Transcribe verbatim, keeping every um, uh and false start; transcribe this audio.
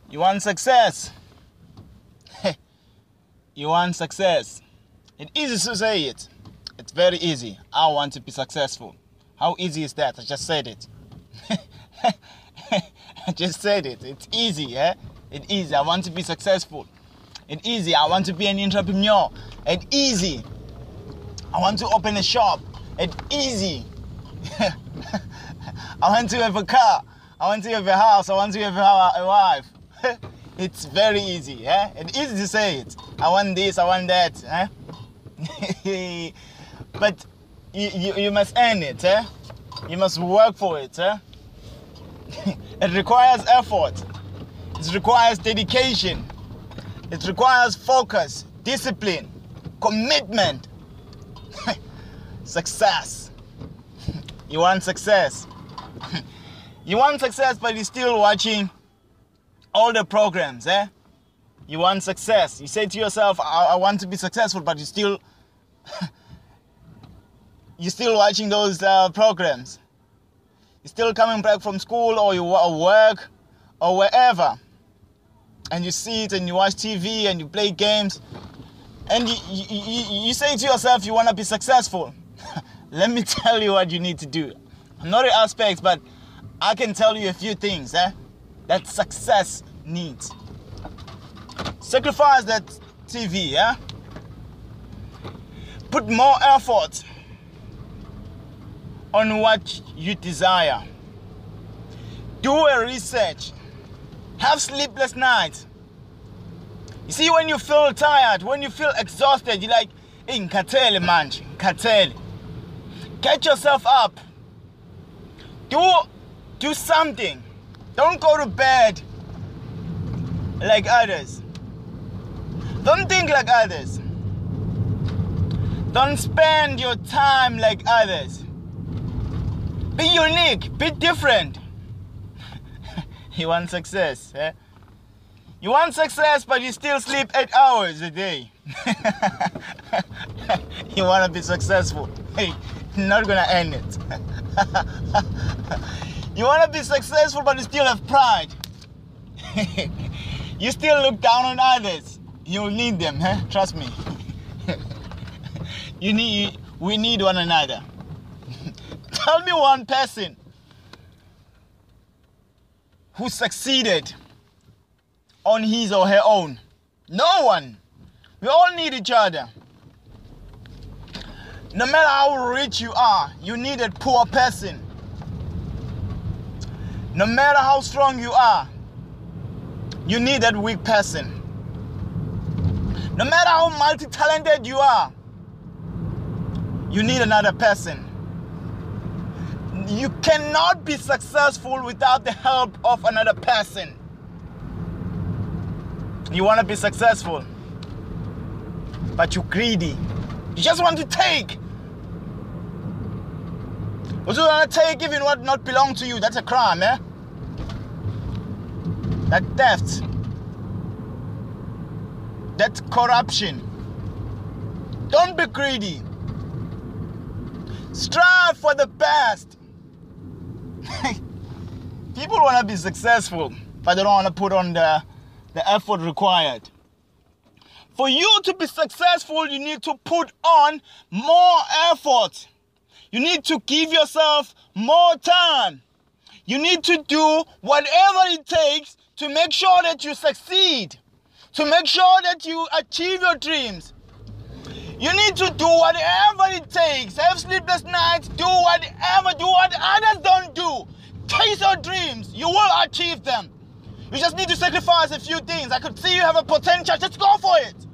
You want success? You want success? It's easy to say it. It's very easy. I want to be successful. How easy is that? I just said it. I just said it. It's easy, eh? It's easy. I want to be successful. It's easy. I want to be an entrepreneur. It's easy. I want to open a shop. It's easy. I want to have a car. I want to have a house. I want to have a wife. It's very easy, eh? It's easy to say it. I want this, I want that, eh? But you, you, you must earn it, eh? You must work for it, eh? It requires effort. It requires dedication. It requires focus, discipline, commitment. Success. You want success. You want success, but you're still watching all the programs, eh? You want success. You say to yourself, I, I want to be successful, but you still you're still watching those uh, programs. You're still coming back from school or you or work or wherever, and you sit and you watch T V and you play games, and you, you, you, you say to yourself, you want to be successful. Let me tell you what you need to do. I'm not an aspect, but I can tell you a few things, eh? That success needs. Sacrifice that T V, yeah? Put more effort on what you desire. Do a research. Have sleepless nights. You see, when you feel tired, when you feel exhausted, you're like, hey, nkatele manje, nkatele. Get yourself up. Do, do something. Don't go to bed like others. Don't think like others. Don't spend your time like others. Be unique, be different. You want success, eh? You want success, but you still sleep eight hours a day. You want to be successful. Hey, you're not going to earn it. You want to be successful, but you still have pride. You still look down on others. You'll need them, huh? Trust me. You need, we need one another. Tell me one person who succeeded on his or her own. No one. We all need each other. No matter how rich you are, you need a poor person. No matter how strong you are, you need that weak person. No matter how multi-talented you are, you need another person. You cannot be successful without the help of another person. You want to be successful, but you're greedy. You just want to take. What you want to take even what not belong to you? That's a crime, eh? That theft. That's corruption. Don't be greedy. Strive for the best. People want to be successful, but they don't want to put on the, the effort required. For you to be successful, you need to put on more effort. You need to give yourself more time. You need to do whatever it takes to make sure that you succeed, to make sure that you achieve your dreams. You need to do whatever it takes. Have sleepless nights. Do whatever. Do what others don't do. Chase your dreams. You will achieve them. You just need to sacrifice a few things. I could see you have a potential. Just go for it.